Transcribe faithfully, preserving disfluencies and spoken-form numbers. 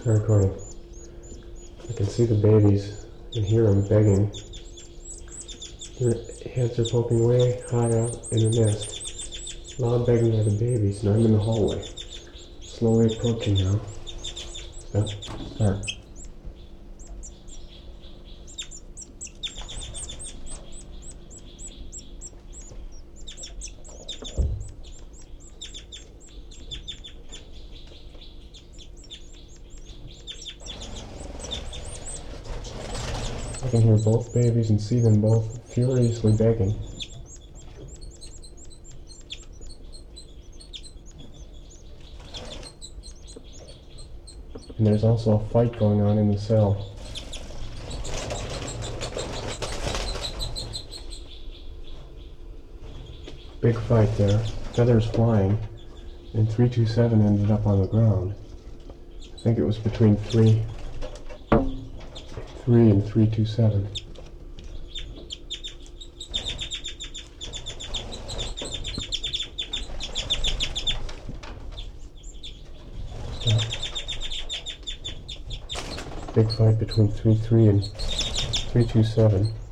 Start recording. I can see the babies and hear them begging. Their heads are poking way high up in the nest. Loud begging by the babies, and I'm in the hallway. Slowly approaching now. Stop. Start. I can hear both babies and see them both furiously begging. And there's also a fight going on in the cell. Big fight there. Feathers flying. And three two seven ended up on the ground. I think it was between three. Three and three two seven. Stop. Big fight between three three and three two seven.